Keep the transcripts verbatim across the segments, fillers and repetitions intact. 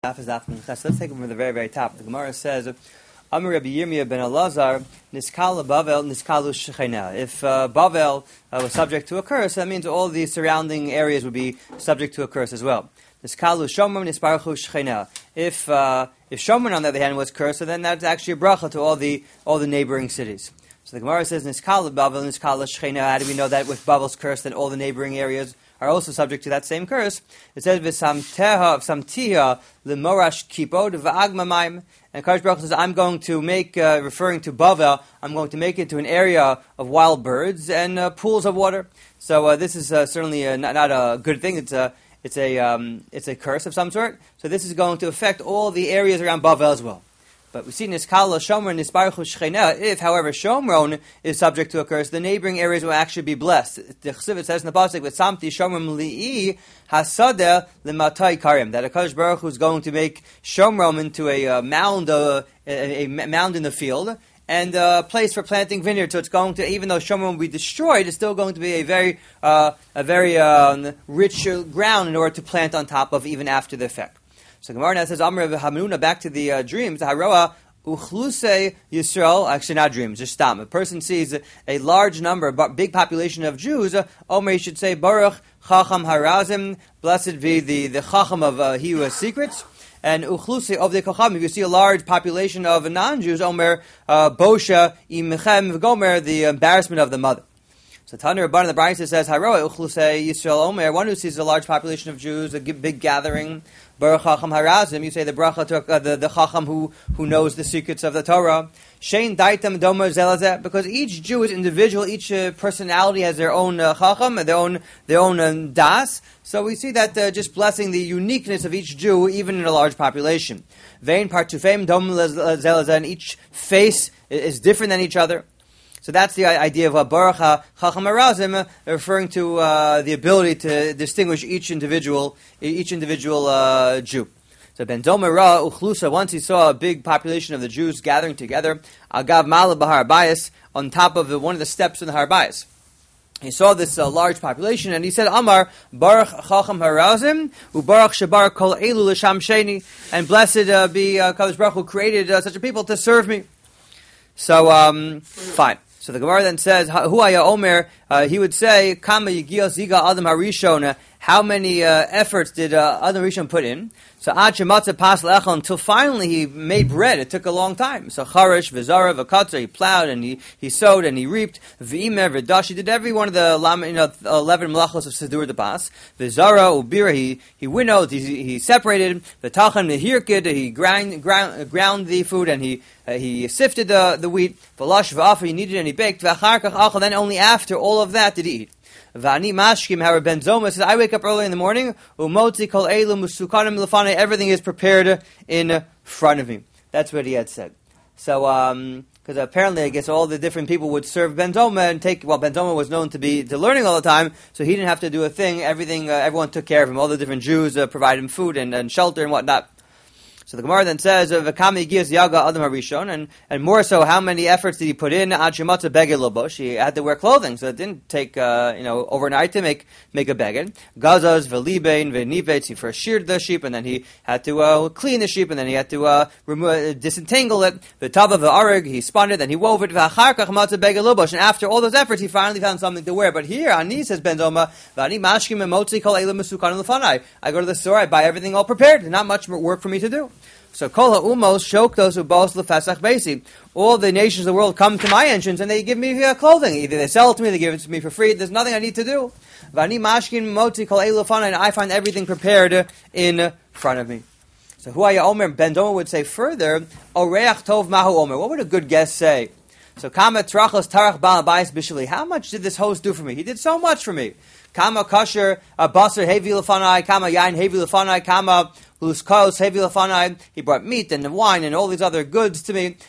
Let's take it from the very, very top. The Gemara says, Amar Rabbi Yirmiyah ben Elazar, Niskala Bavel, Niskalu Shechena. If uh, Bavel uh, was subject to a curse, that means all the surrounding areas would be subject to a curse as well. Niskalu Shomron, Nisparchu Shechena. If uh, if Shomron, on the other hand, was cursed, so then that's actually a bracha to all the all the neighboring cities. So the Gemara says, Niskala Bavel, Niskala Shechena. How do we know that with Bavel's curse, then all the neighboring areas are also subject to that same curse? It says, "V'samteha v'samtiha l'morash kipod v'agmamaim." And Kadosh Baruch Hu says, "I'm going to make," uh, referring to Bavel, "I'm going to make it to an area of wild birds and uh, pools of water." So uh, this is uh, certainly uh, not, not a good thing. It's a it's a um, it's a curse of some sort. So this is going to affect all the areas around Bavel as well. But we see Niskala Shomron Nisparchu Shechena. If, however, Shomron is subject to a curse, the neighboring areas will actually be blessed. The Chesiv says in the pasuk with Samti Shomron Li'i Hasadeh L'Matai Karim, that Hakadosh Baruch Hu is going to make Shomron into a uh, mound, uh, a, a mound in the field, and a place for planting vineyard. So it's going to, even though Shomron will be destroyed, it's still going to be a very, uh, a very uh, rich ground in order to plant on top of, even after the effect. So Gemara now says, Amr Hamnuna, back to the uh, dreams, Haroa Uchluse Yisrael, actually not dreams, just stam. A person sees a, a large number, a big population of Jews, uh, Omer, you should say, Baruch Chacham Harazim, blessed be the, the Chacham of uh, he who has secrets. And Uchluse of the Chacham, if you see a large population of non-Jews, Omer, uh, Bosha, Imechem V'gomer, the embarrassment of the mother. So Tanur Rabban the Brisa says, Haroa Uchluse Yisrael Omer, one who sees a large population of Jews, a big gathering, Baruch Chacham Harazim, you say the bracha to uh, the, the Chacham who, who knows the secrets of the Torah. Shein Daitam Domer Zelazeh, because each Jew is individual, each uh, personality has their own uh, Chacham, their own their own uh, Das. So we see that uh, just blessing the uniqueness of each Jew, even in a large population. Vein Partufim Domer Zelazeh, and each face is different than each other. So that's the idea of a Baruch Chacham Harazim, referring to uh, the ability to distinguish each individual, each individual uh, Jew. So Ben Domer Ra Uchlusa, once he saw a big population of the Jews gathering together, Agav Mala Bahar Bayis, on top of the, one of the steps in the Har Bayis. He saw this uh, large population, and he said, Amar Baruch Chacham Harazim, Ubaruch Shabar Kol Elu L'Sham Sheni, and blessed uh, be uh, Kadosh Baruch Hu created uh, such a people to serve me. So, um, fine. So the Gemara then says, Huaya Omer, uh, he would say, Kama Yigiyah Ziga Adam Harishon, how many uh, efforts did uh, Adam Harishon put in? So Ad Shematza Pas Lechon, until finally he made bread. It took a long time. So Charish, Vizara, Vakatza, he plowed and he, he sowed and he reaped. V'imer, V'dash, he did every one of the you know, eleven melachos of Sidur the Pas. Vizara, Ubira, he, he winnowed, he, he separated. V'tachan, Nehirkid, he grind, ground, ground the food and he uh, he sifted the, the wheat. V'lash, V'afa, he kneaded and he baked. V'acharkach, Achal, then only after all of that did he eat. Vani mashkim, how Ben Zoma says, I wake up early in the morning, umotzi kol elu musukanim lefane, everything is prepared in front of me. That's what he had said. So, um, because apparently, I guess all the different people would serve Ben Zoma and take, well, Ben Zoma was known to be to learning all the time, so he didn't have to do a thing. Everything, uh, everyone took care of him. All the different Jews uh, provided him food and, and shelter and whatnot. So the Gemara then says, "V'kami gias yaga adam harishon," and and more so, how many efforts did he put in? Ad shematza beged lobush. He had to wear clothing, so it didn't take uh, you know overnight to make make a beged. Gazas v'libein v'nivetz. He first sheared the sheep, and then he had to uh, clean the sheep, and then he had to uh, remove, uh, disentangle it. V'tava v'arig. He spun it, and he wove it. V'acharkach matza beged lobush. And after all those efforts, he finally found something to wear. But here, Ani says Ben Zoma, "V'ani mashkim emotzi kol elam mesukan lefanai." I go to the store, I buy everything all prepared. Not much work for me to do. So kol ha'umos shok those who boast lefesach basi. All the nations of the world come to my entrance and they give me uh, clothing. Either they sell it to me, they give it to me for free. There's nothing I need to do. Vani mashkin motzi kol elufana, and I find everything prepared in front of me. So Huaya Omer, Ben Domer would say further, Oreach tov mahu Omer. What would a good guest say? So kama trachos tarach bal bayis bishuli. How much did this host do for me? He did so much for me. Kama kasher basar hevi lefanai, kama yain hevi lefanai, kama luskos hevi lefanai. He brought meat and wine and all these other goods to me.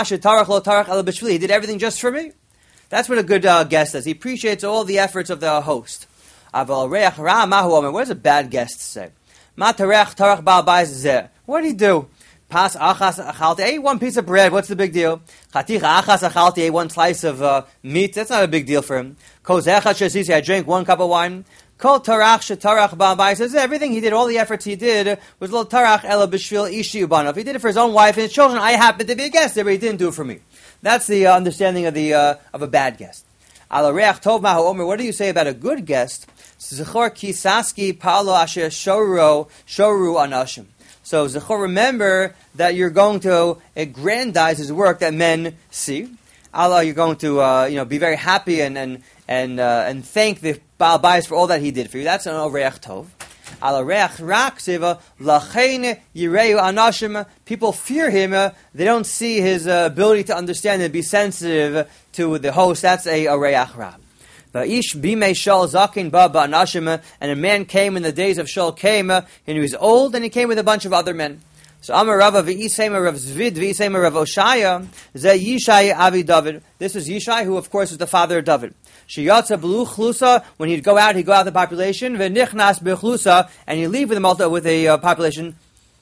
He did everything just for me. That's what a good uh, guest does. He appreciates all the efforts of the host. What does a bad guest say? What did he do? Pas achas achalti, ate one piece of bread. What's the big deal? Chaticha achas achalti, ate one slice of uh, meat. That's not a big deal for him. Koz echad shesisi, I drank one cup of wine. Kol tarach shetarach ba'abai says everything he did, all the efforts he did was lo tarach ela b'shvil ishi ubanav. He did it for his own wife and his children. I happened to be a guest there, but he didn't do it for me. That's the uh, understanding of the uh, of a bad guest. Ala reach tov mahu omer. What do you say about a good guest? Zechor kisaski palo asher shoru shoru anashim. So Zechor, remember that you're going to aggrandize his work that men see. Allah, you're going to uh, you know be very happy and and and uh, and thank the Baal Bayis for all that he did for you. That's an Oreach Tov. Al Oreach Rak Siva Lachein Yireu Anashim. People fear him. Uh, they don't see his uh, ability to understand and be sensitive to the host. That's a Oreach Rak. Va'ish bimei shol zakin ba ba'anashim. And a man came in the days of Shol came, uh, and he was old, and he came with a bunch of other men. So Amar Rava v'isema Rav Zvid v'isema Rav Oshaya ze Yishai Avi David. This is Yishai, who of course was the father of David. Sheyatza b'lu chlusa. When he'd go out, he'd go out the population. V'nichnas b'chlusa, and he'd leave with a multi, with a uh, population.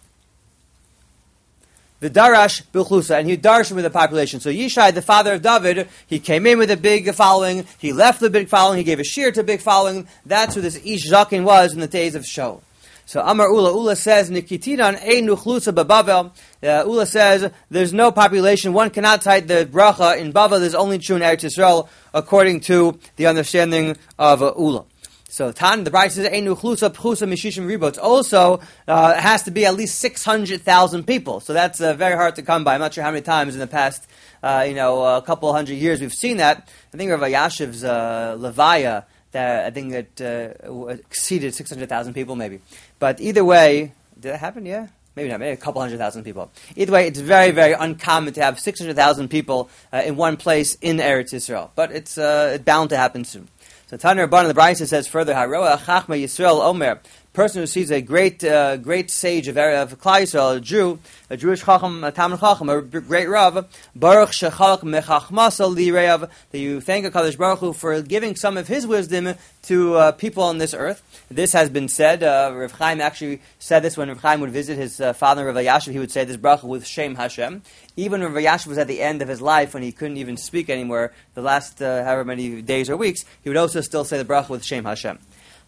V'darash b'chlusa, and he'd darsh with a population. So Yishai, the father of David, he came in with a big following. He left the big following. He gave a shear to a big following. That's who this Ish Zakin was in the days of Shol. So Amar Ula, Ula says, Nikitinan ein nuchlusa b'Bavel. Uh, Ula says, there's no population. One cannot cite the bracha in Bavel. There's only true in Eretz Yisrael, according to the understanding of uh, Ula. So Tan, the Bride says, ein nuchlusa pchusa mishishim ribot. Also, uh, it has to be at least six hundred thousand people. So that's uh, very hard to come by. I'm not sure how many times in the past, uh, you know, a couple hundred years we've seen that. I think Rav Yashiv's uh, Levaya, that I think it uh, exceeded six hundred thousand people, maybe. But either way, did that happen? Yeah? Maybe not. Maybe a couple hundred thousand people. Either way, it's very, very uncommon to have six hundred thousand people uh, in one place in Eretz Yisrael. But it's uh, bound to happen soon. So Tanner Rabban, the Brisa says further, Haroa Chachma Yisrael Omer, person who sees a great uh, great sage of, of Klal Yisrael, a Jew, a Jewish Chacham, a Talmud Chacham, a great Rav, Baruch Shechalak Mechachmasa Lireav, that you thank HaKadosh Baruch Hu for giving some of his wisdom to uh, people on this earth. This has been said. Uh, Rav Chaim actually said this when Rav Chaim would visit his uh, father, Rav Yashiv. He would say this bracha with Shem Hashem. Even when Rav Yashiv was at the end of his life, when he couldn't even speak anymore, the last uh, however many days or weeks, he would also still say the bracha with Shem Hashem.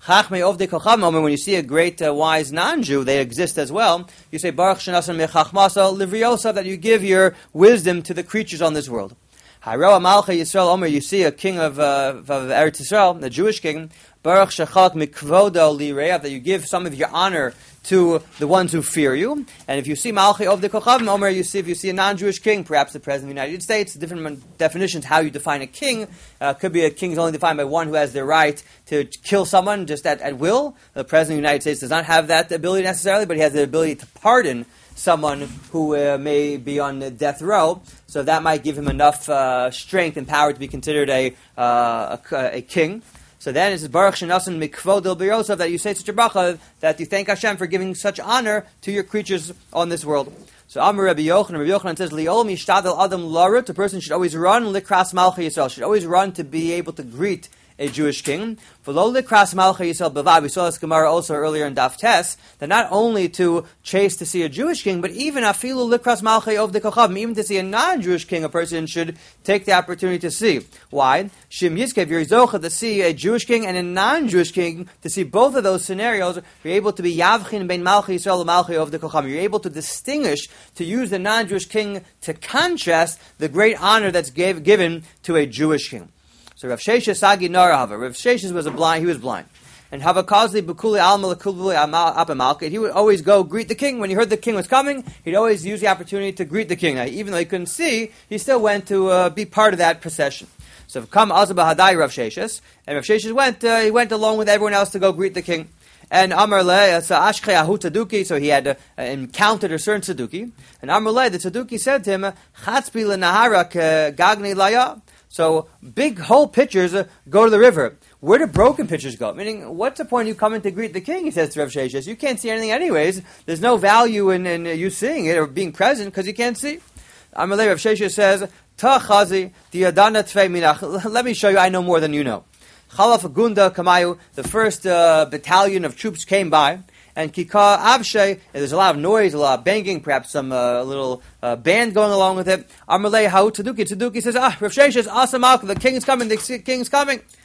When you see a great uh, wise non-Jew, they exist as well. You say Baruch Shenasan Mechachmasa Livriosa, that you give your wisdom to the creatures on this world. Haroa Malcha Yisrael Omer, you see a king of, uh, of Eretz Yisrael, the Jewish king. Baruch Shechalak Mikvodo Lireav, that you give some of your honor to the ones who fear you. And if you see Malchi of the Kochavim Omer, you see if you see a non-Jewish king, perhaps the President of the United States, different definitions how you define a king. Uh, could be a king is only defined by one who has the right to kill someone just at, at will. The President of the United States does not have that ability necessarily, but he has the ability to pardon someone who uh, may be on death row. So that might give him enough uh, strength and power to be considered a uh, a, a king. So then it says Baruch Shenasan Mikvodil B'Yosef, that you say such a bracha, that you thank Hashem for giving such honor to your creatures on this world. So Amar Rabbi Yochanan, Rabbi Yochanan says, Li'ol mishtadel adam larut, a person should always run likras malcha Yisrael, should always run to be able to greet a Jewish king. V'lo likras malcha Yisrael b'vad. We saw this Gemara also earlier in Daf Tes, that not only to chase to see a Jewish king, but even afilu likras malcha of the kochavim, even to see a non-Jewish king, a person should take the opportunity to see. Why? Shim Yizkev, you're zocha to see a Jewish king and a non-Jewish king, to see both of those scenarios, you're able to be yavchin ben malcha Yisrael malcha of the kochavim. You're able to distinguish, to use the non-Jewish king to contrast the great honor that's gave, given to a Jewish king. So Rav Sheshes Sagi Narahava. Rav Sheshes was a blind. He was blind. And Havakazli Bukuli Alma Lakuli Apamalkit. He would always go greet the king. When he heard the king was coming, he'd always use the opportunity to greet the king. Now, even though he couldn't see, he still went to uh, be part of that procession. So come Azaba Hadai Rav Sheshes, and Rav Sheshes went. Uh, he went along with everyone else to go greet the king. And Amar Le, Ashkei Ahu Tzaduki, so he had uh, encountered a certain Tzaduki. And Amar Le, the Tzaduki said to him, Chatzpi leNahara Gagni Laya. So big whole pitchers uh, go to the river. Where do broken pitchers go? Meaning, what's the point of you coming to greet the king? He says to Rav Sheshes. You can't see anything anyways. There's no value in, in uh, you seeing it or being present because you can't see. Amalei Rav Sheshes says, Ta chazi diadana tvei minach. Let me show you, I know more than you know. Chalaf Gunda Kamayu, the first uh, battalion of troops came by. And Kika Avshay, there's a lot of noise, a lot of banging, perhaps some uh, little uh, band going along with it. Amalei Hau Tzaduki. Tzaduki says, Ah, Rav Sheshes, Asamak, the king is coming, the king is coming.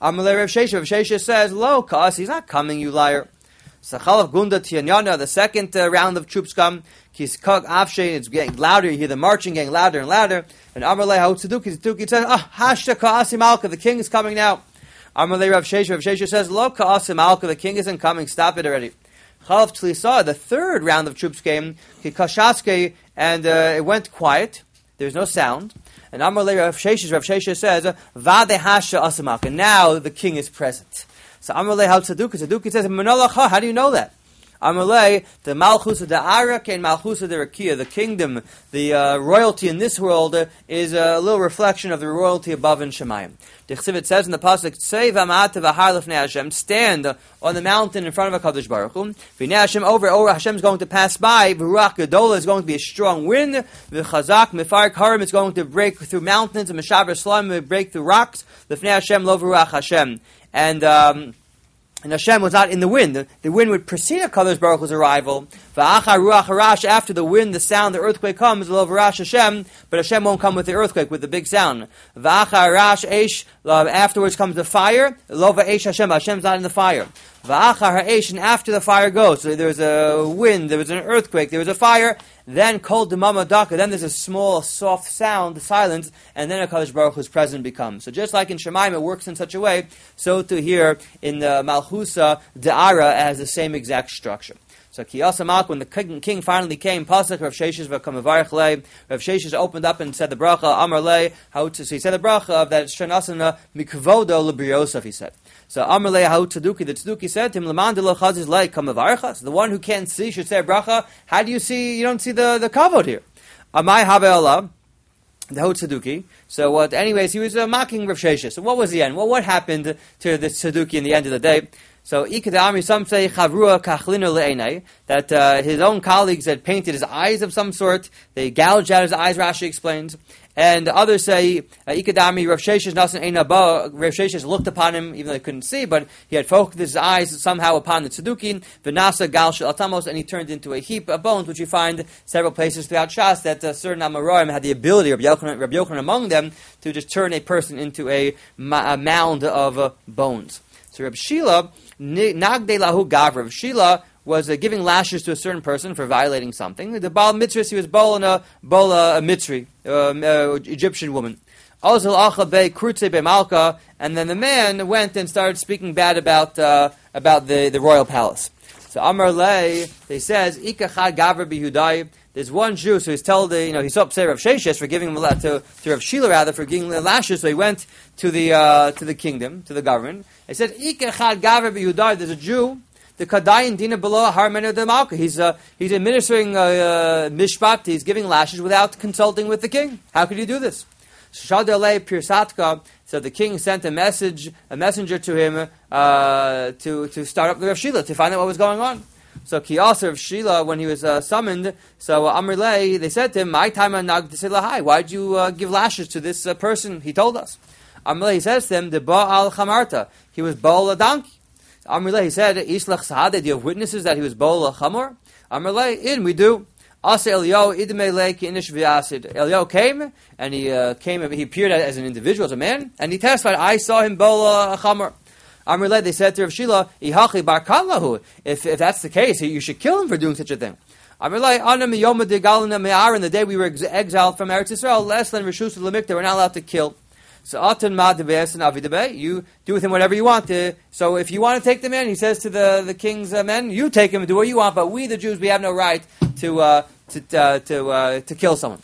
Amalei Rav Shesha. Rav Shesha says, "Lo, cause he's not coming, you liar." Sachalav Gunda Tianyana. The second uh, round of troops come. Kiskog Avshe. It's getting louder. You hear the marching getting louder and louder. And Amalei Hautzaduki Tzaduki says, "Ah, Hashta Kaasi Malka. The king is coming now." Amalei Rav Shesha. Rav Shesha says, "Lo, Kaasi Malka. The king isn't coming. Stop it already." Chalav Tlisa. The third round of troops came. Kikashaske, and uh, it went quiet. There's no sound. And Amalei Rav Shesha, Rav Shesha says, "Vade Hasha Asamak." And now the king is present. So Amalei Hal Tzaduki, Tzaduki says, "Manolacha." How do you know that? Amalei, the Malchus of the Arak and Malchus of the Rakia, the kingdom, the uh, royalty in this world uh, is a little reflection of the royalty above in Shemayim. The Chsivit says in the pasuk, "Tzei v'amat v'har lefnei Hashem." Stand on the mountain in front of HaKadosh Baruch Hu. V'nei Hashem over, over Hashem is going to pass by. V'ruach gedola is going to be a strong wind. V'chazak mifarek harim is going to break through mountains. And mishaber slam will break through rocks. Lefnei Hashem lo v'ruach Hashem. And um, and Hashem was not in the wind. The, the wind would precede HaKadosh Baruch Hu's arrival. V'achar ruach harash. After the wind, the sound, the earthquake comes. Lo v'rash Hashem, but Hashem won't come with the earthquake, with the big sound. V'achar rash eish. Afterwards comes the fire. Lo v'eish Hashem. Hashem's not in the fire. V'achar ha'eish. And after the fire goes, so there was a wind, there was an earthquake, there was a fire. Then kol demama daka. Then there's a small, soft sound, silence, and then HaKadosh Baruch Hu's presence becomes. So just like in Shemaim, it works in such a way, so to here in the Malchusa De'ara has the same exact structure. So Kiyasa Malk, when the king, king finally came, Pasuk Rav Sheshes v'kamavarich lei. Rav Sheshes opened up and said the bracha Amar lei. How to? So he said the bracha that Shanasana mikvodo lebriosaf. He said. So Amar lei how Tzaduki. The Tzaduki said to him, Leman de lo chazis lei kamavaricha. So the one who can't see should say a bracha. How do you see? You don't see the the kavod here. Amai have Allah. The Hot Tzaduki. So what? Anyways, he was uh, mocking Rav Sheshes. So what was the end? Well, what happened to the Tzaduki in the end of the day? So, Ikadami, some say, Chavrua Kachlina Le'enei, that uh, his own colleagues had painted his eyes of some sort. They gouged out his eyes, Rashi explains. And others say, Ikadami, Rav Sheshes Nasan Einaba, Rav Sheshes looked upon him, even though he couldn't see, but he had focused his eyes somehow upon the Tzaduki, Vinasa Gal Shel Atamos, and he turned into a heap of bones, which you find several places throughout Shas, that uh, certain Amoraim had the ability, Rabbi Yochanan, Rabbi Yochanan among them, to just turn a person into a, ma- a mound of uh, bones. So Reb Shila, Nagde Lahu Gav, Reb Shila was uh, giving lashes to a certain person for violating something. The Baal Mitzvah, he was Baal and a, Baal, uh, a Mitzri, uh, uh, Egyptian woman. Ozil Acha Be Krutze Be Malka, and then the man went and started speaking bad about uh, about the, the royal palace. So Amar Lei, he says, Ikachad Gavra Bihudai. There's one Jew, so he's told, the, you know, he's upset Rav Sheshes for giving him a to, to Rav Shila rather for giving the lashes. So he went to the uh, to the kingdom, to the government. He said, Ikachad Gavra Bihudai. There's a Jew. The Kadayin Dina below Harmena de Malka. He's uh, he's administering uh, uh, mishpat. He's giving lashes without consulting with the king. How could he do this? Shadalei Pirsatka. So the king sent a message, a messenger to him uh, to to start up the Rav Shila to find out what was going on. So Kiyasa Rav Shila, when he was uh, summoned, so uh, Amrlei, they said to him, "My time nag to say lahai. Why'd you uh, give lashes to this uh, person?" He told us. Amrlei says to him, "The Baal Chamarta. He was Baal a donkey." Amrlei, he said, "Ishlach Sahada. Do you have witnesses that he was Baal a chamor?" Amrlei, in we do. Asa Eliyahu idmei ki inish v'yasid. Eliyahu came and he uh, came. He appeared as an individual, as a man, and he testified, "I saw him Baal a chamor." Amrlei, they said to Rav Shila, "Ihachi barkan lahu." If if that's the case, you should kill him for doing such a thing. Amrlei, "Ana miyoma degalina me'ar." In the day we were ex- exiled from Eretz Yisrael, less than reshus l'mikta, we're not allowed to kill. So atan ma debeis and avidebe. You do with him whatever you want to. So if you want to take the man, he says to the the king's uh, men, you take him and do what you want. But we, the Jews, we have no right to uh, to uh, to uh, to kill someone.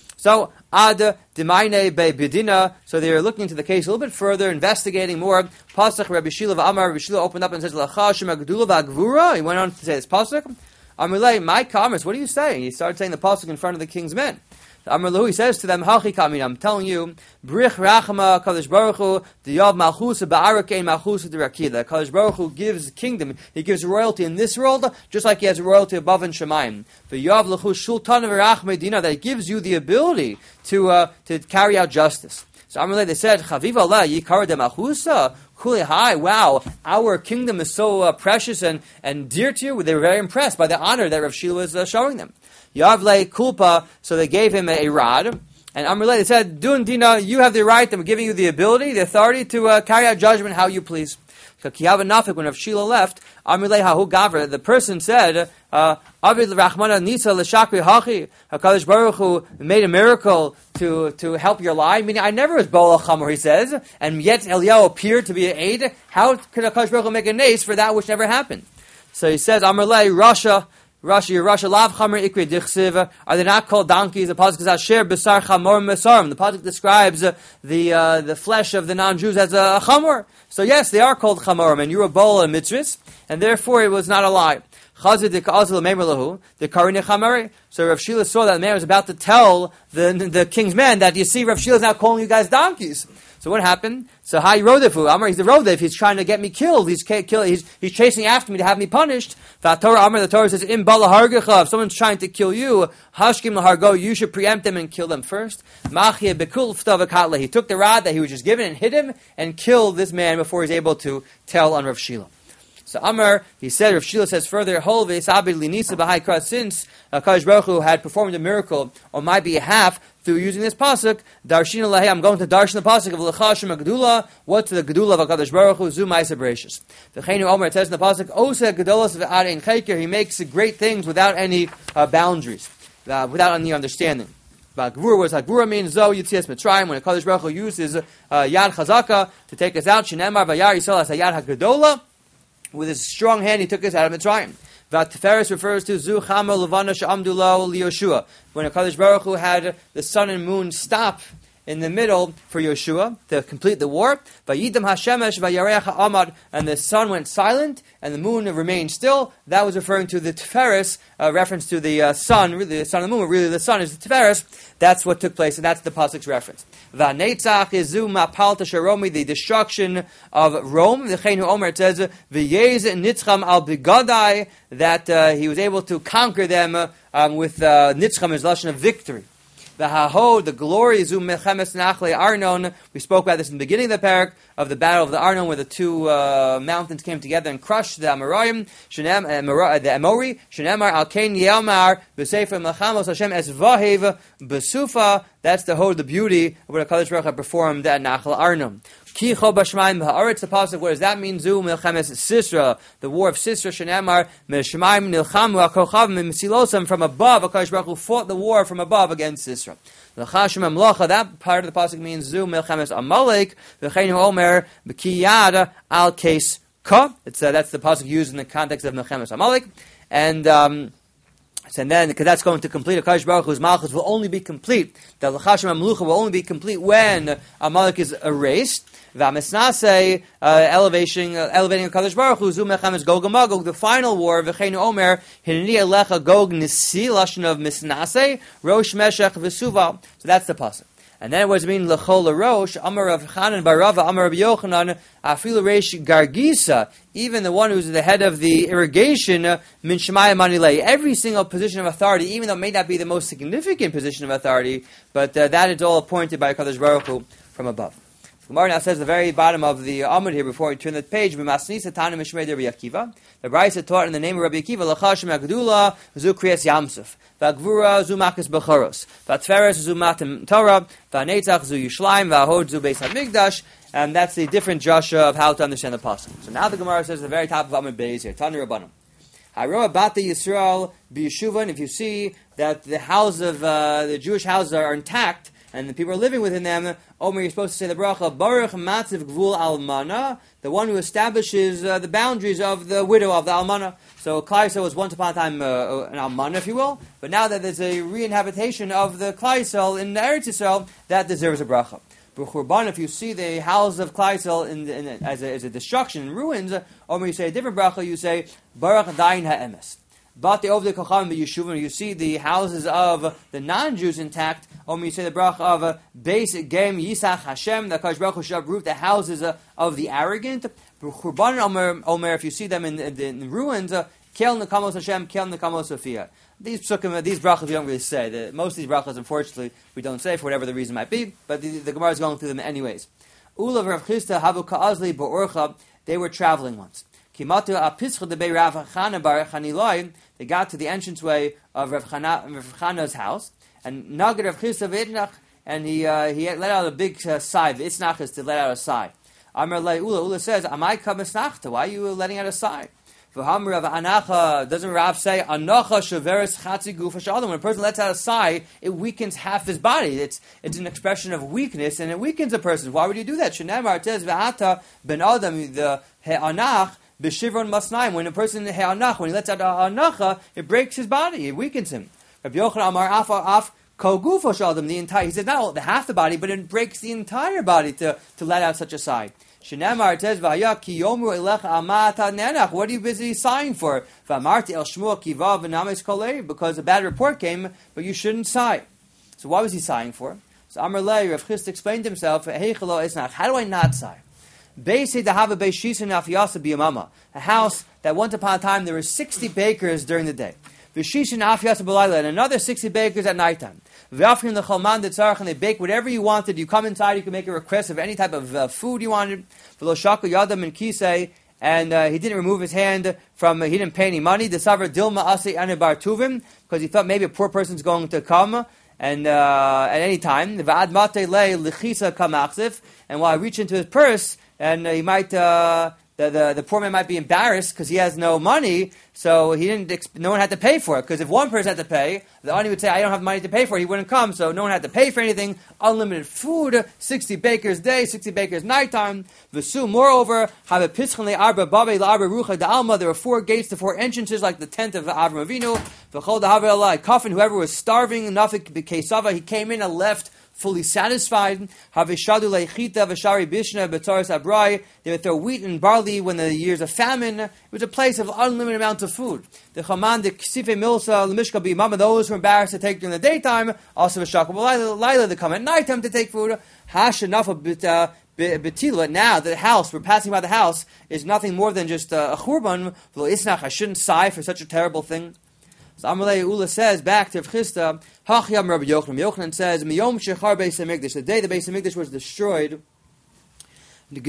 So ad demaine be bidina. So they are looking into the case a little bit further, investigating more. Pasuk Rabbi Shila v'Amar. Rabbi Shila opened up and says, "Lacha shema gedula v'agvura." He went on to say this pasuk. Amrlei, my commerce. What are you saying? He started saying the pasuk in front of the king's men. Amrlahu, he says to them, "Hachi kamin." I'm telling you, Brich Rachama Kadosh Baruch Hu Diyav Malchus Ba'arakein Malchus D'Rakila. Kadosh Baruch Hu gives kingdom. He gives royalty in this world, just like he has royalty above in Shemayim. V'Yav L'Chu Shultan V'Rachmei Dina. That he gives you the ability to uh, to carry out justice. So Amrlei, they said, "Chaviv Allah Yikar De Malchusa." Kuli Hai, wow, our kingdom is so uh, precious and, and dear to you. They were very impressed by the honor that Rav Shila was uh, showing them. Yavle Kulpa, so they gave him a, a rod. And Amrullah, they said, Dun Dina, you have the right, I'm giving you the ability, the authority to uh, carry out judgment how you please. When Rav Shila left, Amrullah Hahu Gavra, the person said, uh, Avid Rachmana Nisa L'Shakri Hachi, HaKadosh Baruch Hu made a miracle to, to help your lie. Meaning, I never was Bola Chamor, he says, and yet Eliyahu appeared to be an aid. How could HaKadosh Baruch Hu make a nace for that which never happened? So he says, Amrullah, Rasha, Rashi, Rasha, Lav Chamer Ikri Dichsiv. Are they not called donkeys? The pasuk says Asher Besar Chamor Mesarim. The pasuk describes uh, the uh, the flesh of the non-Jews as a, a chamor. So yes, they are called chamorim, and you're a bowl and mitzvahs, and therefore it was not a lie. Chazid Dikazil Meimerlahu, the Karine Chamari. So Rav Shila saw that the man was about to tell the the king's men that, you see, Rav Shila is now calling you guys donkeys. So what happened? So Hai Rodefu, Amar, he's the Rodef, he's trying to get me killed, he's kill, he's he's chasing after me to have me punished. The Torah, Amar, the Torah says, Im Bala Hargecha, if someone's trying to kill you, Hashkim Lahargo, you should preempt them and kill them first. Machia Bekul Ftavakatla, he took the rod that he was just given and hit him and killed this man before he's able to tell on Rav Shila. So Amar, he said, Rav Shila says further, Hol ve'esabid linisa b'hai kra, since HaKadosh Baruch Hu had performed a miracle on my behalf through using this pasuk, Darshina lahi, I'm going to darshan the pasuk of L'chashim HaGedula, what's the Gedula of HaKadosh Baruch Hu, Zu Ma'aseh Bereishis. V'cheinu Omer, it says in the pasuk, Osa Gedolos v'arein chayker, he makes great things without any uh, boundaries, uh, without any understanding. But Gvura was like, Gvura means Zo Yitzias Mitzrayim, when HaKadosh Baruch Hu uses uh, Yad Chazaka to take us out, Shinemar V'yar Yisrael as Yad HaGedola, with his strong hand, he took us out of Mitzrayim. Vat refers to Zu Chama Levana Sha'amdu Lo Liyoshua. When HaKadosh Baruch Hu had the sun and moon stop in the middle for Yoshua to complete the war. Vayidam Hashemesh Vayareach Ha'amad, and the sun went silent and the moon remained still. That was referring to the Tiferes, uh, reference to the uh, sun, really the sun and the moon, really the sun is the Tiferes. That's what took place, and that's the pasuk's reference. Va'netzach Izu Mapal Tasharomi, the destruction of Rome. The Chenu Omer, it says, V'yez Nitzcham Al Bigadai, that uh, he was able to conquer them uh, um, with uh, Nitzcham, is lashon of victory. The Haho, the glory, Zu Mechemes Nachle Arnon. We spoke about this in the beginning of the parak of the battle of the Arnon, where the two uh, mountains came together and crushed the Amoraim, Shenem, uh, the Amori, Shenemar Al Kain Yelmar, B'Sefer Melchamos Hashem Es Vahev B'Sufa. That's the whole, the beauty of what HaKadosh Baruch Hu performed at Nachal Arnon. Ki Cho B'Shemaim Ha'aretz, the pasuk. What does that mean? Zu Melchemes Sisra, the war of Sisra. Shenemar Meshemaim Nilchamu HaKochav Misilosam, from above. HaKadosh Baruch Hu fought the war from above against Sisra. L'chashim Amlocha, that part of the pasuk means Zu Melchemes Amalek. V'cheinu Omer B'Kiyad Al Kes Ka. It's uh, that's the pasuk used in the context of Melchemes Amalek, and. Um, And then, because that's going to complete, HaKadosh Baruch Hu's Malchus will only be complete. The L'chashim HaMelucha will only be complete when Amalek is erased. V'amisnasei, uh, elevation, uh, elevating HaKadosh Baruch Hu, Zu Melchemes Gog and Magog, the final war, V'cheinu Omer, Hineni Elecha Gog Nisi, lashon of Misnasei, Rosh Meshech V'Suval. So that's the pasuk. And then it was mean L'chol Rosh, Amar Rav Chanan Barava, Amar Rabbi Yochanan, Afilu Reish Gargisa, even the one who's the head of the irrigation, Min Shemaya Manilei. Every single position of authority, even though it may not be the most significant position of authority, but uh, that is all appointed by HaKadosh Baruch Hu from above. Gemara now says at the very bottom of the Amud here, before we turn the page, B'masnisa Tana Mishmei de Rabbi Akiva. The Brisa taught in the name of Rabbi Akiva, L'chashim HaGedula, Zu Kriyas Yamsuf, V'agvura Zu Makas Bechoros, V'atferes Zu Matim Torah, V'anetzach Zu Yishlayim, V'ahod Zu Beis HaMikdash, and that's the different Joshua of how to understand the pasuk. So now the Gemara says at the very top of Amud Beis here, Tanu Rabbanim. Haroah Bata Yisrael B'Yeshuvan, if you see that the house of, uh, the Jewish houses are intact, and the people are living within them, Omer, you're supposed to say the bracha, Baruch Matziv Gvul Almana, the one who establishes uh, the boundaries of the widow of the Almana. So Klal Yisrael was once upon a time uh, an Almana, if you will, but now that there's a re-inhabitation of the Klal Yisrael in the Eretz Yisrael, that deserves a bracha. B'churban, if you see the house of Klal Yisrael in, in, as, a, as a destruction, in ruins, Omer, you say a different bracha, you say Baruch Dayin Ha'emes. But the Ovdei Kocham B'Yeshuvim, you see the houses of the non-Jews intact, Omer, you say the bracha of Beis Gem Yisach Hashem, the HaKadosh Baruch Hu shall uproot the houses uh, of the arrogant. Churban Omer, Omer, if you see them in, in, in ruins, Kel Nekamos Hashem, Kel Nekamos Sophia. These psukim, these brachas we don't really say. The, most of these brachas, unfortunately, we don't say for whatever the reason might be, but the, the Gemara is going through them anyways. Ulav Rav Chisda Havu Ka'azli Ba'orcha, they were traveling once. Kimatu Apischa Debei Rav Chana Bar Chaniloi, they got to the entranceway of Rav Chana's house, and Nagad Rav Chisda V'Ednach, and he uh, he let out a big uh, sigh. The Itznach is to let out a sigh. Amar Le Ula. Ula says, Amai Kabesnachta. Why are you letting out a sigh? Doesn't Rav say anacha shaveres chatzi gufa shalom? When a person lets out a sigh, it weakens half his body. It's it's an expression of weakness, and it weakens a person. Why would you do that? Shenemar it says v'ata ben adam the he'anach b'shivron masnaim. When a person he'anach, when he lets out a anacha, it breaks his body. It weakens him. Rabbi Yochanan Amar af af kol gufa shalom. The entire he says not all, the half the body, but it breaks the entire body to to let out such a sigh. Shenamar says, "V'haya ki yomru elecha amata nenach." What are you busy sighing for? V'amarti el shmuel kivav v'names kolei. Because a bad report came, but you shouldn't sigh. So what was he sighing for? So Amar Lei, Rav Chisda explained to himself, "Heichelo isnach." How do I not sigh? Beisi dahava beishisin afiyasa biyamama. A house that once upon a time there were sixty bakers during the day. V'shishin afiyasa b'layla, and another sixty bakers at nighttime. V'afrin l'chalman detzarach, and they bake whatever you wanted. You come inside, you can make a request of any type of uh, food you wanted. V'lo shaku yadam and kisei, and uh, he didn't remove his hand from, uh, he didn't pay any money. The savar dilma asei anibar tuvim, because he thought maybe a poor person's going to come, and uh, at any time. V'ad matei le lichisa kamachzif, and while I reach into his purse, and uh, he might, uh, the, the the poor man might be embarrassed because he has no money, so he didn't. Exp- no one had to pay for it. Because if one person had to pay, the ani would say, "I don't have money to pay for it." He wouldn't come, so no one had to pay for anything. Unlimited food, sixty bakers day, sixty bakers nighttime. V'su. Moreover, have a pischon le'arba babe la'arba rucha da'alma. There were four gates to four entrances, like the tent of Avram Avinu. V'chol da'haver alai kafin. Whoever was starving, nafik b'keisava, he came in and left fully satisfied. Havishadu leichita v'shari bishna b'tzaras abrai. They would throw wheat and barley when the years of famine. It was a place of unlimited amounts of food. The chaman, the ksife milsa, the mishka b'imama, those who are embarrassed to take during the daytime, also v'shakal b'layla, they come at nighttime to take food. Hash enough of betila. Now the house, we're passing by the house, is nothing more than just a churban. V'lo isnach, I shouldn't sigh for such a terrible thing. So Amalei Ula says back to Rav Chisda, Hachyam Rabbi Yochanan. Yochanan says, Miyom Shechar Beis Hamikdash. The day the Beis Hamikdash was destroyed, there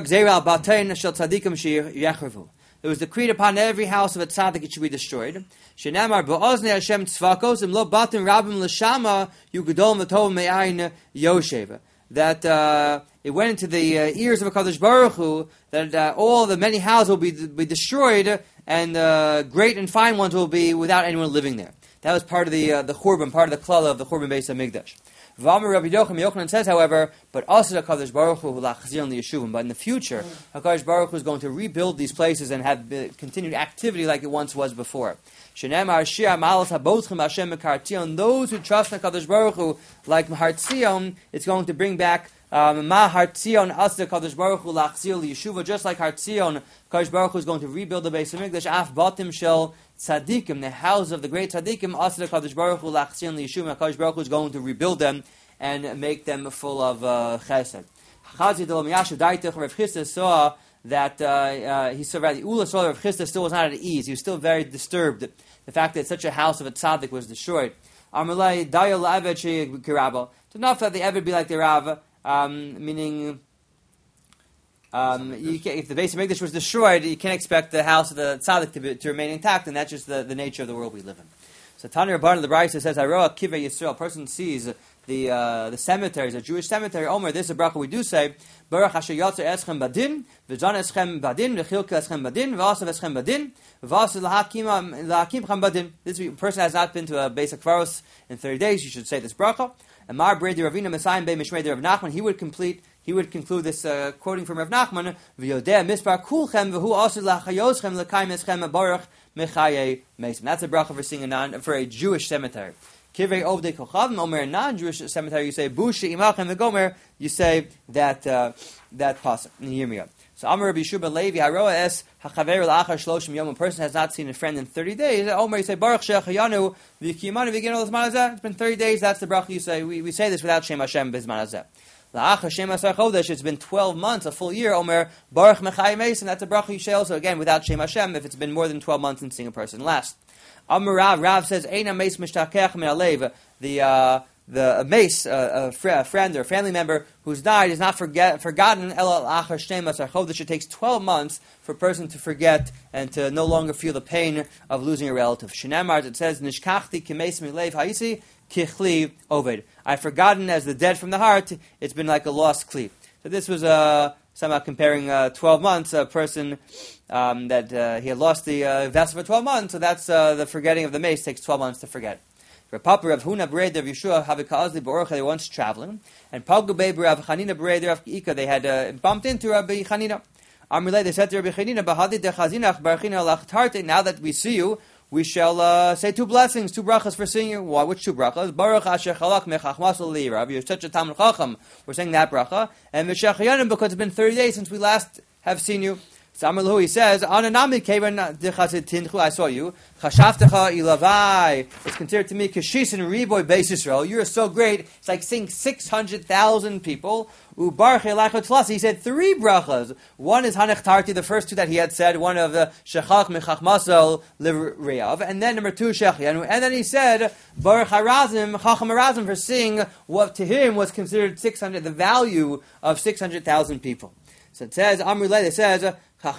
was decreed upon every house of a tzaddik it should be destroyed. Shenamar Ba'oznei Hashem Tzvakos Im Lo Batim Rabim L'Shama Yugadol V'Tov Me'ayin Yoshev. That uh, it went into the uh, ears of HaKadosh Baruch Hu that uh, all the many houses will be, be destroyed, and uh, great and fine ones will be without anyone living there. That was part of the uh, the Churban, part of the Klala of the Churban Beis HaMikdash. V'amar Rabbi Yochanan, Yochanan says, however, but also HaKadosh Baruch Hu lachzir liyeshuvim. But in the future, HaKadosh Baruch Hu is going to rebuild these places and have uh, continued activity like it once was before. Shenemar Shir Malas Habotchem Hashem Mekartzion. Those who trust in HaKadosh Baruch Hu, like Mahartzion, it's going to bring back Um, Ma Hartzion Asda Kadosh Baruch Hu Lachzir Yeshuva, just like Hartzion, Kadosh Baruch Hu is going to rebuild the Beis Hamikdash. Af Batim Shel Tzadikim, the house of the great Tzadikim, Asda Kadosh Baruch Hu Lachzir Yeshuva. Kadosh Baruch Hu is going to rebuild them and make them full of uh, Chesed. Chazi Delam Yashu Daitach. Rav Chisda saw that uh, uh, he saw rather Ula saw that Rav Chisda still was not at ease. He was still very disturbed. The fact that such a house of a tzaddik was destroyed. Amalei Dayal Aved Shekirabo. It's enough that the Eved be like the Rav. Um, meaning, um, you can, if the Beis Hamikdash was destroyed, you can't expect the house of the tzaddik to, be, to remain intact, and that's just the, the nature of the world we live in. So Tanya Rabban of the Brisa says, "Haroa Kiva Yisrael." A person sees the uh, the cemeteries, a Jewish cemetery. Omer, this is a bracha we do say. Baruch Asher Yotzer Eschem Badin, V'Zan Eschem Badin, V'Chilka Eschem Badin, V'Asav Eschem Badin, V'Asav L'Hakim L'Hakim Badin. This person has not been to a basic Kvaros in thirty days. You should say this bracha. And Mar Bredi Ravina Messiah Be Mishmei Rav Nachman, he would complete, he would conclude this uh, quoting from Rav Nachman, V'Yodeh Mispar Kulchem V'Hu Asu L'Chayoschem L'Kaim Eschem Baruch Mechaye Mesim. That's a bracha for singing non for a Jewish cemetery. Kivrei Ovdei Kochavim Omer, non-Jewish cemetery, you say Bushi Imachem V'Gomer, you say that uh, that pasuk in Yirmiyah. So Amar Rabbi Shuba Levi Haroa Es Hachaver L'Achar Shloshim Yom. A person has not seen a friend in thirty days. Omer, you say Baruch Shechayanu V'Kiyimanu V'Ginu L'Zman Hazeh. It's been thirty days. That's the bracha you say. We, we say this without Shem Hashem B'Zman Hazeh. L'Achar Shem Asar Chodesh. It's been twelve months, a full year. Omer Baruch Mechayim Mesim. That's a bracha you say also again without Shem Hashem if it's been more than twelve months since seeing a person last. Amar Rav Rav says Eina Meis Mishtakech Min Alev. The uh, the a mace, uh, a, fr- a friend or a family member who's died is not forget, forgotten. It takes twelve months for a person to forget and to no longer feel the pain of losing a relative. Shinamar, it says, Nishkachti kimeis milev haisi kichli oved. I've forgotten as the dead from the heart. It's been like a lost kli. So this was uh, somehow comparing uh, twelve months. A person um, that uh, he had lost the uh, vessel for twelve months. So that's uh, the forgetting of the mace takes twelve months to forget. Papa Rav Huna Bereder of Yeshua Havikaazli Baruch, they were once traveling, and Pagubei Rav Chanina Bereder of Ika, they had uh, bumped into Rabbi Chanina. Amrulay, they said to Rabbi Chanina, Bahadi de Chazinach Barachina Lachtarte, now that we see you, we shall uh, say two blessings, two brachas for seeing you. Why? Which two brachas? Baruch Asher Chalak Mechachmasal Li, Rav, you're such a Talmid Chacham. We're saying that bracha. And Meshachayanim, because it's been thirty days since we last have seen you. Samarlahu, he says, Ananami Kevan Dechazit Tinchu, I saw you. Chashaftecha Ilavai. It's considered to me Kashis and Reboy Beis Yisrael. You're so great. It's like seeing six hundred thousand people. Ubar Chelachot Tlas. He said three brachas. One is Hanech Tarti, the first two that he had said, one of the Shechach Mechachmasel Livreav, and then number two, Shechian. And then he said, Baruch Harazim, Chacham Harazim, for seeing what to him was considered six hundred, the value of six hundred thousand people. So it says, Amrulay, it says,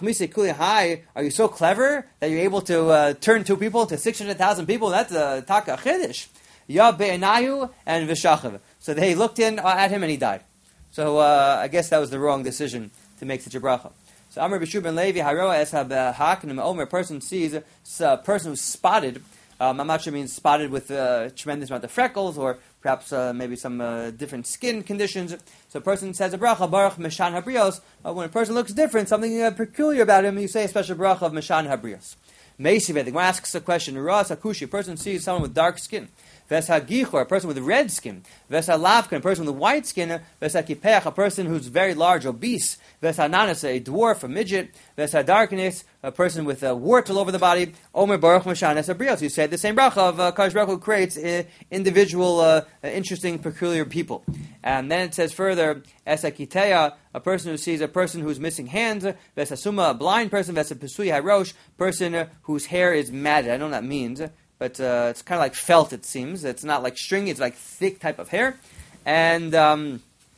are you so clever that you're able to uh, turn two people to six hundred thousand people? That's a taka chiddush. Ya be'enayu and v'shachav. So they looked in at him and he died. So uh, I guess that was the wrong decision to make such a bracha. So Amr B'Shu ben Levi, Haroa es ha'hak, and Omer, a person sees a person who's spotted. Um, I'm not sure it means spotted with a tremendous amount of freckles or perhaps uh, maybe some uh, different skin conditions. So a person says a bracha, Baruch Meshan Habrios. Uh, when a person looks different, something uh, peculiar about him, you say a special bracha of Meshan Habrios. Meisiv, the Gemara asks a question, Ras Akushi, a person sees someone with dark skin. Ves HaGichor, a person with red skin. Ves HaLavkan, a person with white skin. Ves HaKipeach, a person who's very large, obese. Ves HaNanas, a dwarf, a midget. Ves HaDarkness, a person with a wart all over the body. Omer Baruch Meshanes Habrios. You said the same bracha of uh, Kadosh Baruch Hu creates uh, individual, uh, uh, interesting, peculiar people. And then it says further, Es HaKiteya, a person who sees a person who's missing hands. Ves HaSuma, a blind person. Ves HaPesui HaRosh, person uh, whose hair is matted. I don't know what that means. But uh, it's kind of like felt, it seems. It's not like stringy, it's like thick type of hair. And um,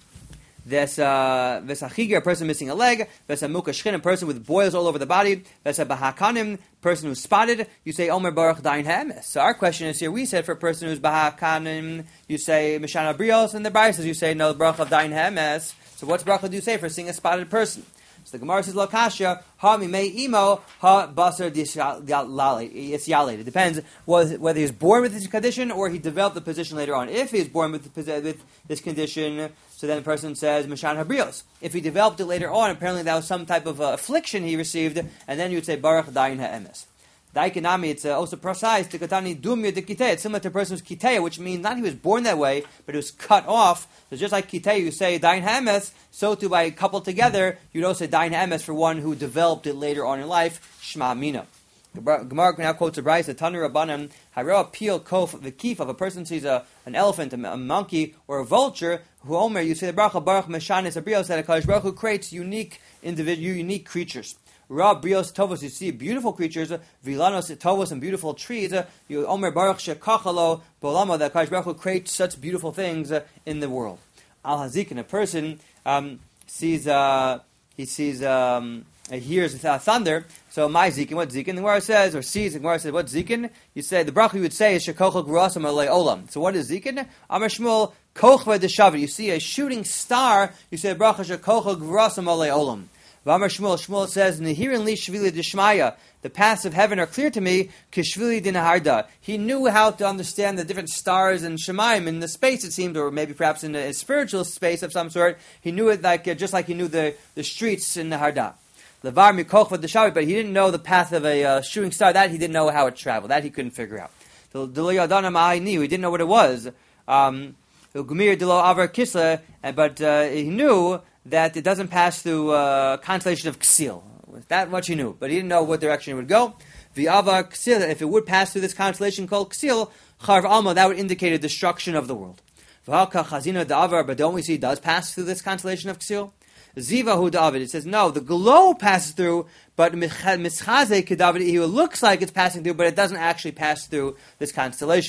there's uh, a chiger, a person missing a leg. There's a mukashchin, a person with boils all over the body. There's a bahakanim, person who's spotted. You say Omer Baruch Dain Ha'emes. So our question is here, we said for a person who's bahakanim, you say Mishana Brios, and the Bible says you say no Baruch of Dain Ha'emes. So what's bracha do you say for seeing a spotted person? So the Gemara says, Lakasha, ha mimei imo, ha basar disyalate. It depends whether he's born with this condition or he developed the position later on. If he's born with, the, with this condition, so then the person says, Mishan Habrios. If he developed it later on, apparently that was some type of uh, affliction he received, and then you would say, Baruch Dain Ha'emes. Daikinami, it's uh, also precise. Tikatani dumya de kitei. It's similar to a person who's kitei, which means not he was born that way, but he was cut off. So just like kitei, you say dain ha'emes, so too by coupled together, you'd also say dain ha'emes for one who developed it later on in life. Shma mina. Gemara now quotes a brayso, Tanu Rabbanan, Hara peel kof the keef of a person sees a an elephant, a, a monkey, or a vulture. Who Omer, you say the bracha Baruch Meshanes Habrios, that Kadosh Baruch Hu creates unique individual, unique creatures. Ra brios tovos, you see beautiful creatures, vilanos tovos, and beautiful trees. You Omer Baruch shekachalo bolama, that Kadosh Baruch Hu creates such beautiful things uh, in the world. Al hazikin, a person um, sees, uh, he sees, um, he hears uh, thunder. So my zikin, what zikin? The Gemara says, or sees, the Gemara says, what zikin? You say the bracha you would say is shekochel grasam alei olam. So what is zikin? Amar Shmuel kochva deshavet. You see a shooting star. You say the bracha shekochel grasam alei olam. V'amar Shmuel, Shmuel says, Nehirin li shvili d'shmaya, the paths of heaven are clear to me, kishvili d'naharda. He knew how to understand the different stars and shemaim in the space, it seemed, or maybe perhaps in a spiritual space of some sort. He knew it like uh, just like he knew the, the streets in Naharda. Levar mikochva d'shavi, but he didn't know the path of a uh, shooting star. That he didn't know how it traveled. That he couldn't figure out. So d'lo he didn't know what it was. Um, Gumir d'lo avar kisla, but uh, he knew that it doesn't pass through uh, constellation of Ksil. That much he knew, but he didn't know what direction it would go. The Ava Ksil, if it would pass through this constellation called Ksil, Charv Alma, that would indicate a destruction of the world. V'halka Chazina Da'avar, but don't we see it does pass through this constellation of Ksil? Ziva Hu David, it says no, the glow passes through, but Mischaze Kedavid, he looks like it's passing through, but it doesn't actually pass through this constellation.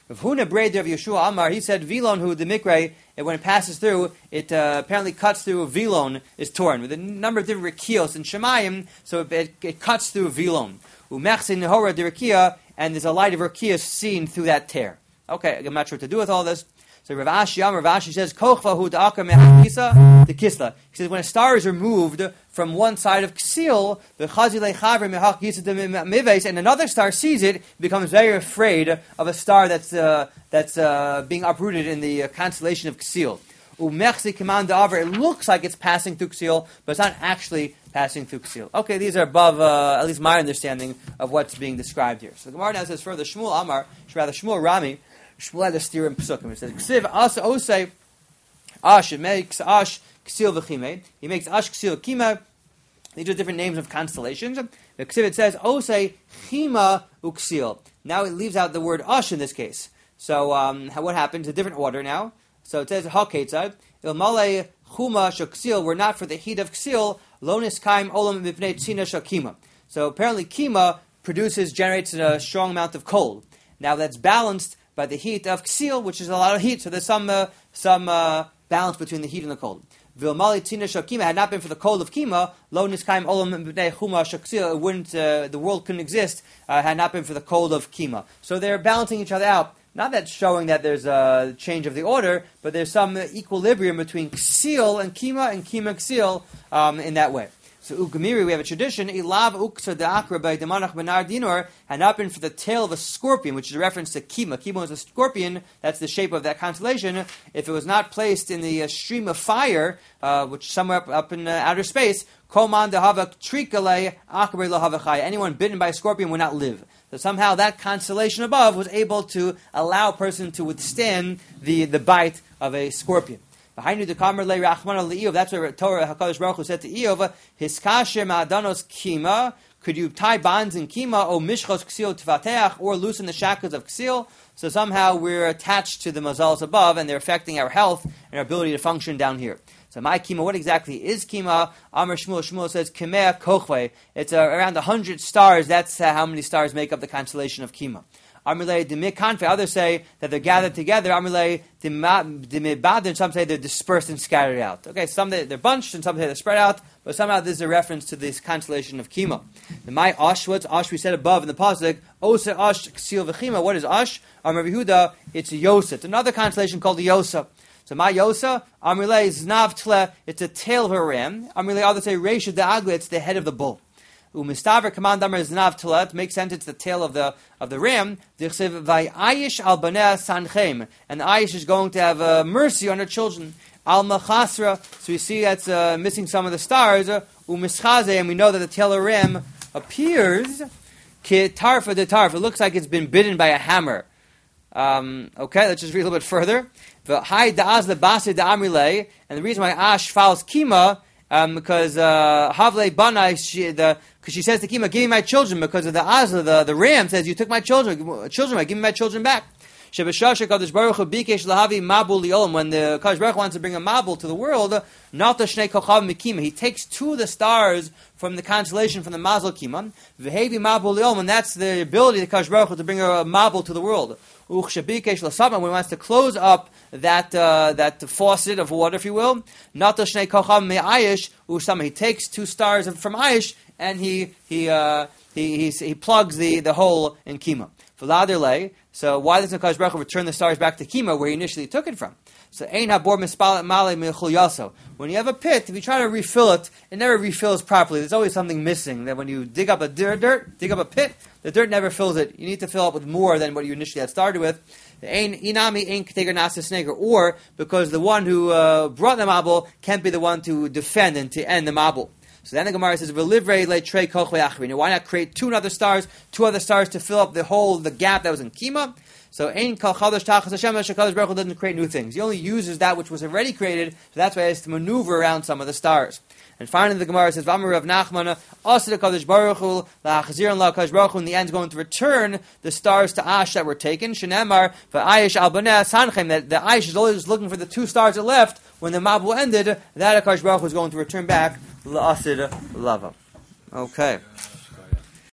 Rav Huna Breder of Yeshua Amar, he said, Vilon hu the mikre, and when it passes through, it uh, apparently cuts through a Vilon, is torn, with a number of different rekios in Shemayim, so it, it, it cuts through a Vilon. Umechse nehora de rekia, and there's a light of rekia seen through that tear. Okay, I'm not sure what to do with all this. So Rav Ashi, Rav Ashi says, Kochva hu da'akar mehakisa, the kisla. He says, when a star is removed from one side of Ksil, the chazilei chavre mehakisa de mives, and another star sees it, becomes very afraid of a star that's uh, that's uh, being uprooted in the uh, constellation of Ksil. Umechsi command aver. It looks like it's passing through Ksil, but it's not actually passing through Ksil. Okay, these are above, uh, at least my understanding of what's being described here. So the Gemara now says further, Shmuel Amar, rather Shmuel Rami, Shmuel had a steer in Pesukim. It says, Ksiv asa osei ash, it makes ash ksil v'chime. He makes ash ksil kima. These are different names of constellations. The Ksiv, it says, osei chima uksil. Now it leaves out the word ash in this case. So um, what happens? A different order now. So it says, ha-ketzad, ilmale chuma shaksil, were not for the heat of ksil, lonis kaim olam mipnei tzina shakima. So apparently kima produces, generates a strong amount of cold. Now that's balanced by the heat of ksil, which is a lot of heat. So there's some uh, some uh, balance between the heat and the cold. Vilmali tzina shakima, had not been for the cold of kima, lonis kaim olam mipnei chuma shaksil, it wouldn't, uh, the world couldn't exist, uh, had not been for the cold of kima. So they're balancing each other out. Not that showing that there's a change of the order, but there's some equilibrium between ksil and kima and kima ksil um, in that way. So ugamiri, we have a tradition, ilav uksa de'akra by demanach benar dinor, had not been for the tail of a scorpion, which is a reference to kima. Kima was a scorpion, that's the shape of that constellation. If it was not placed in the uh, stream of fire, uh, which somewhere up, up in uh, outer space, koman dehava trikale akre lahavachai, anyone bitten by a scorpion would not live. So somehow that constellation above was able to allow a person to withstand the, the bite of a scorpion. That's what Torah HaKadosh Baruch Hu said to Eov, Hiskasher ma'adanos kima, could you tie bonds in kima, o mishchos ksil tvateach, or loosen the shackles of ksil? So somehow we're attached to the mazals above, and they're affecting our health and our ability to function down here. So my kima, what exactly is kima? Amar Shmuel, Shmuel says, Kimea kochve. It's uh, around one hundred stars. That's uh, how many stars make up the constellation of kima. Amrle demikanfe. Others say that they're gathered together. Amrle demibad. Some say they're dispersed and scattered out. Okay, some they, they're bunched, and some say they're spread out. But somehow this is a reference to this constellation of kima. The my ash, what's ash? We said above in the pasuk. Ose ash ksil v'chima. What is ash? Amar Yehuda. It's Yosa. It's another constellation called the Yosa. So my Yosa, Amrile Znav Tle, it's a tail of a ram. Amrile, others say Reisha De'agla, it's the head of the bull. Umistaver command Amar Znav Tle, to make sense, it's the tail of the of the ram. Dichsev Vayayish al Banea Sanchem, and the Ayish is going to have uh, mercy on her children. Al Machasra, so we see that's uh, missing some of the stars. Umischaze, and we know that the tail of the ram appears. Ki Tarfa de Tarfa, it looks like it's been bitten by a hammer. Um, okay, let's just read a little bit further. The high da'az lebasi da'amrile, and the reason why Ash follows Kima, um, because Havle Banai, she the because she says to Kima, "Give me my children," because of the Azla, the the ram says, "You took my children, children, give me my children back." When the Kadosh Baruch Hu wants to bring a mabul to the world, not the Shnei Kochav Mikima, he takes two of the stars from the constellation from the Mazel Kima, V'hevi mabul li'olam, and that's the ability of the Kadosh Baruch Hu to bring a mabul to the world. When he wants to close up that uh, that faucet of water, if you will, not the Shnei Kochav Me'ayish Ushama, he takes two stars from Ayish and he he uh, he, he he plugs the, the hole in Kima. So why doesn't Kadosh Baruch Hu return the stars back to Kima where he initially took it from? So ein habor mispalet male mechul yaso. When you have a pit, if you try to refill it, it never refills properly. There's always something missing. That when you dig up a dirt, dirt, dig up a pit, the dirt never fills it. You need to fill up with more than what you initially had started with. Ein inami ein kteger nasa sneger, or because the one who uh, brought the mabul can't be the one to defend and to end the mabul. So then the Gemara says, "V'livrei le'trei kochvei achrin." Why not create two other stars, two other stars to fill up the hole, the gap that was in Kima? So ein kol chadash tachas Hashem, Hakadosh Baruch Hu doesn't create new things. He only uses that which was already created. So that's why he has to maneuver around some of the stars. And finally, the Gemara says, "V'amar Rav Nachman, aseh Hakadosh Baruch Hu la'achzir and la'Hakadosh Baruch Hu." In the end, is going to return the stars to Ash that were taken. Shenemar v'ayish al banei sanchem. That the Ayish is always looking for the two stars that left when the mabul ended. That Hakadosh Baruch Hu is going to return back la'asid lava. Okay.